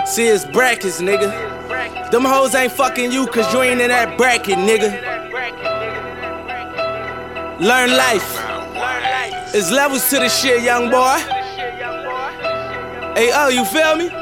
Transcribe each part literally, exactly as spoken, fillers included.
See, it's brackets, nigga. Them hoes ain't fucking you cause you ain't in that bracket, nigga. Learn life. It's levels to this shit, young boy. Hey, oh, you feel me?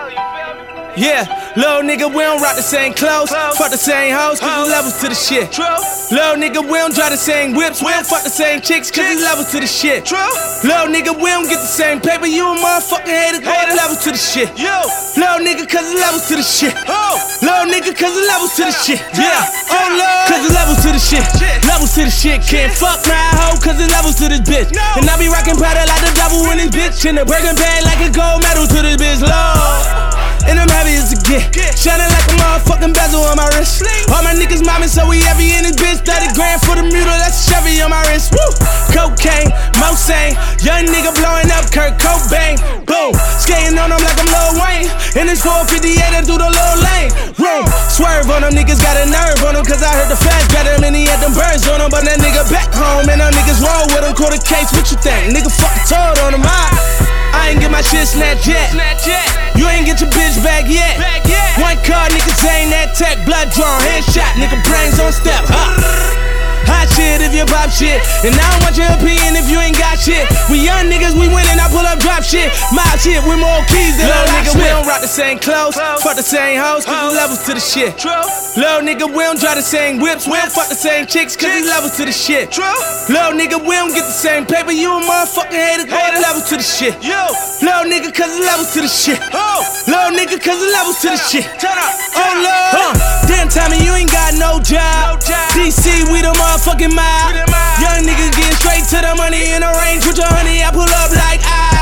Yeah, little nigga, we don't rock the same clothes, fuck the same hoes, cause there's levels to the shit. Little nigga, we don't drive the same whips, we don't fuck the same chicks, cause there's levels to the shit. Little nigga, we don't get the same paper, you a motherfucking hater, cause there's levels to the shit. Little nigga, cause there's levels to the shit. Little nigga, cause there's levels to the shit. Yeah, oh lord, cause there's levels to the shit. Levels to the shit, can't fuck my hoe, cause there's levels to this bitch. And I be rockin' powder like the devil in this bitch, in the Birkin bag like a gold medal to this bitch, lord. And I'm happy as a get, shining like a motherfucking bezel on my wrist. All my niggas mobbing, so we heavy in this bitch. thirty grand for the mule, that's a Chevy on my wrist. Woo! Cocaine, Mosaic, young nigga blowing up Kurt Cobain. Boom, skating on them like I'm Lil Wayne. In this four fifty-eight, I do the little lane. Room, swerve on them, niggas got a nerve on them, cause I heard the feds got him and he had them birds on him. But that nigga back home, and them niggas roll with him. Caught a case, what you think? Nigga fucking told on him, I, I ain't get my shit snatched yet. You ain't get your bitch back yet. One car, niggas ain't that tech. Blood drawn, headshot, nigga brains on step. Huh? Hot shit if you pop shit. And I don't want your opinion if you ain't got shit. We young niggas, we winning, I pull up drop shit. My shit with more keys than a nigga, we don't rock the same clothes, fuck the same hoes, cause there's levels to the shit. Little nigga, we don't drive the same whips, we don't fuck the same chicks, cause there's levels to the shit. Little nigga, we don't get the same paper, you a motherfucking hater, cause there's levels to the shit. Little nigga, cause there's levels to the shit. Little nigga, cause there's levels to the shit. Oh lord, huh. Damn Tommy, you ain't got no job. D C, we the motherfucking mob. Young niggas getting straight to the money in the range with your honey. I pull up like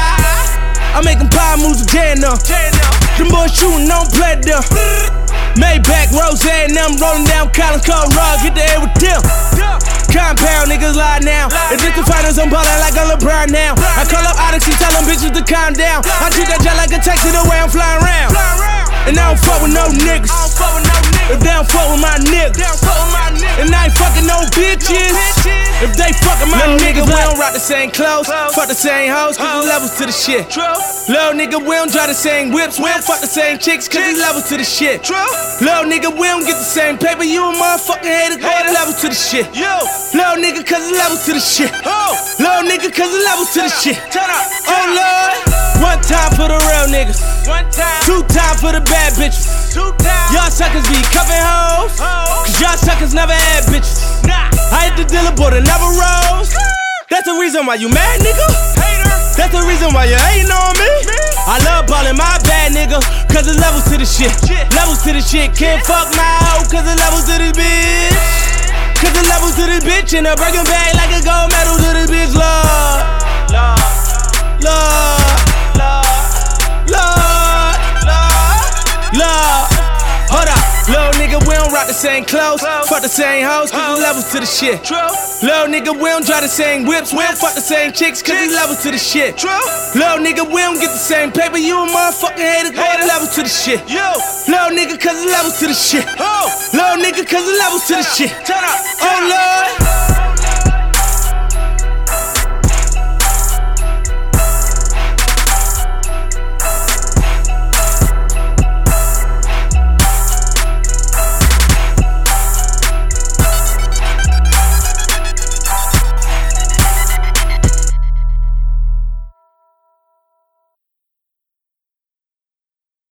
ah. I'm making power moves with J N M. Them boys shooting, don't play them. Maybach, Rose, and them rolling down Collins Cole Rug, hit the air with them. Compound niggas lie now. If it's the finals, I'm ballin' like a LeBron now. I call up Odyssey, tell them bitches to calm down. I treat that jet like a taxi the way I'm flying around. And I don't fuck with no niggas. If they don't fuck with my niggas. And I ain't fucking no bitches. If they fuckin' my Little niggas, we don't rock the same clothes, fuck the same hoes, cause there's levels to the shit. Little nigga, we don't drive the same whips, we don't fuck the same chicks, cause there's levels to the shit. Little nigga, we don't get the same paper, you a motherfucking hater, cause there's levels to the shit. Little nigga, cause there's levels to the shit. Little nigga, cause there's levels to the shit. Oh lord, one time for the real niggas, two times for the bad bitches. Y'all suckers be cuffin' hoes, cause y'all suckers never had bitches. I hit the dealer, but it never rose. That's the reason why you mad, nigga. That's the reason why you hating on me. I love ballin' my bad nigga, cause there's levels to the shit. Levels to the shit, can't fuck my hoe, cause there's levels to this bitch. Cause there's levels to this bitch, in a Birkin bag like a gold medal to this bitch, Lord. Lord, Lord, Lord, Lord, Lord. Hold up, little nigga, we don't rock the same clothes, fuck the same hoes, cause there's levels to the shit. Little nigga, we don't drive the same whips, we don't fuck the same chicks, cause there's levels to the shit. Little nigga, we don't get the same paper, you a motherfucking hater, cause there's levels to the shit. Little nigga, cause there's levels to the shit. Little nigga, cause there's levels to the shit. Oh lord.